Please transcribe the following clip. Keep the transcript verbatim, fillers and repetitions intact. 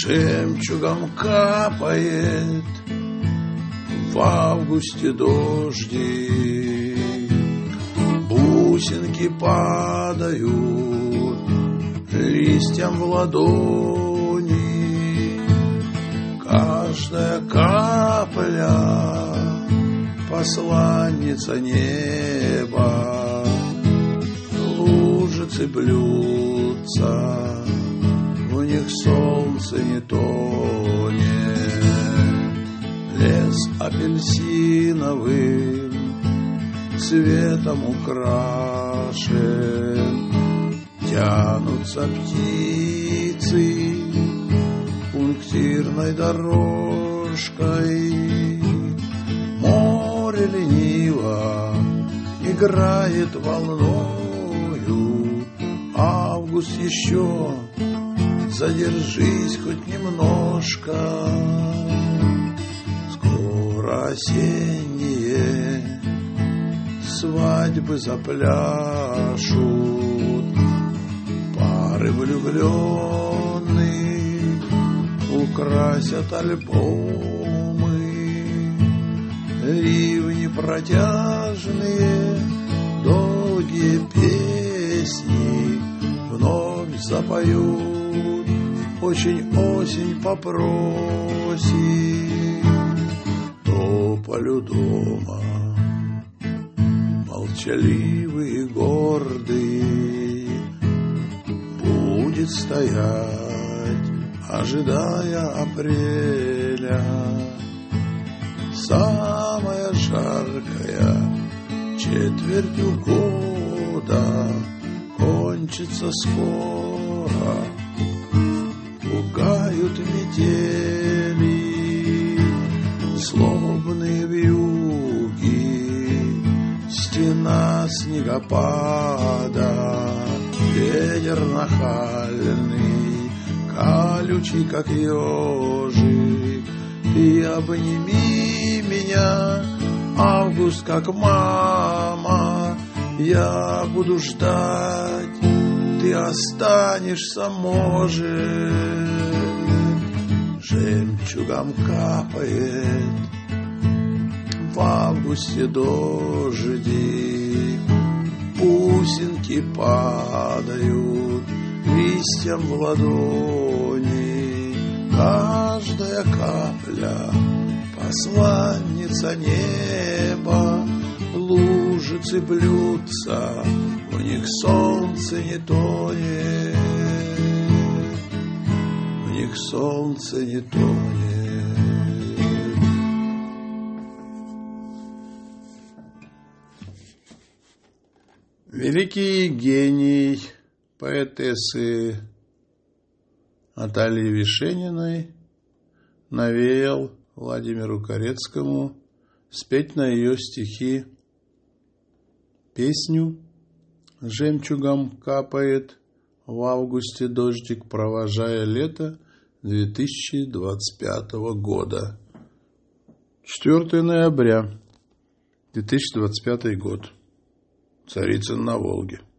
Жемчугом капает в августе дождик, бусинки падают листьям в ладони. Каждая капля посланница неба, лужицы блюдца, в них солнце не тонет. Лес апельсиновым цветом украшен, тянутся птицы пунктирной дорожкой. Море лениво играет волною. Август еще, задержись хоть немножко. Скоро осенние свадьбы запляшут, пары влюбленных украсят альбомы. Ливни протяжные, долгие песни вновь запоют. Очень осень попросит тополю дома, молчаливый и гордый будет стоять, ожидая апреля. Самая жаркая четверть года кончится скоро. Пугают метели, злобные вьюги, стена снегопада, ветер нахальный, колючий, как ежик. И обними меня, август, как мама, я буду ждать, ты останешься, может. Жемчугом капает в августе дождик, бусинки падают листьям в ладони. Каждая капля посланница неба, лужицы блюдца, в них солнце не тонет, в них солнце не тонет. Великий гений поэтессы Натальи Вишениной навеял Владимиру Корецкому спеть на ее стихи песню «Жемчугом капает в августе дождик, провожая лето две тысячи двадцать пятого года». четвёртого ноября две тысячи двадцать пятый год. Царицын на Волге.